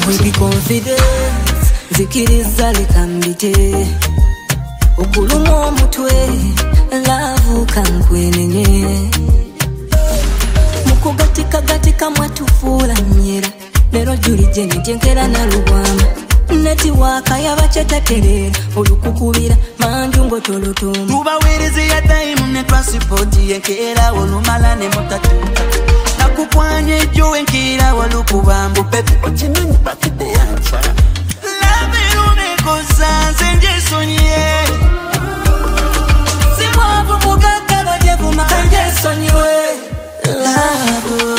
We be confident, zikiriza likambite. Okulumu omutwe, love kankwenenye. Mukugatika mwatufuula nyera. Lero juli jene jenkera na lubwama. Neti waka yabachetekerera. Olukukubira manjungo tolotomu. Tubawirizi ya time netwa support yenkera olumala ne mutatuka. Nakukwanye jo enkira walukubambu pepe ochimenyi bakide yancha. Love umekosa zenje sonye. Simwavu mugaka bajevuma kanje sonye. Love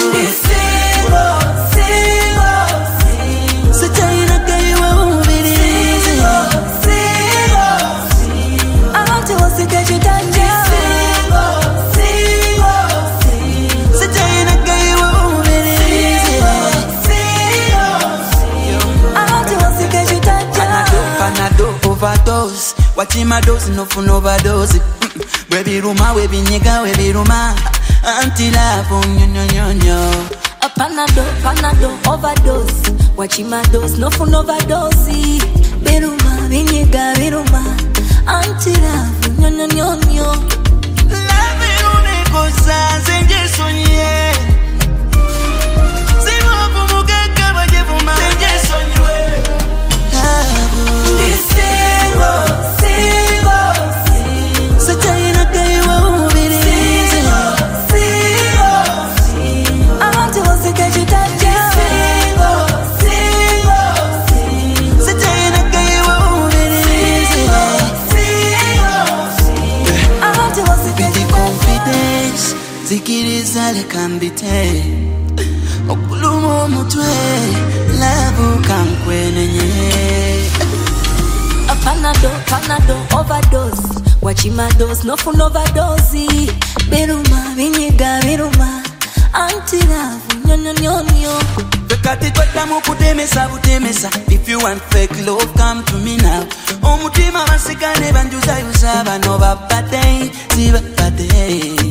overdose, wachima dose no fun overdose. Baby ruma, baby nigga, baby ruma. Anti-love, nyo. A panado, overdose. Wachima dose, no fun overdose. Biruma, binyiga, biruma. Anti-love, nyo. Love umekosa zenje sonye. Simwavu mugaka bajevuma zenje sonye. Zikiriza lekambite. Okulumu omutwe, love kankwenenye. A panado, overdose. Wachima dose, no fun overdose. Biruma, binyiga, biruma. Anti-love, nyo. Bekati kweta mukutemesa butemesa. If you want fake love, come to me now. Omutima masikane banjuza yuzaba no babate, si babate.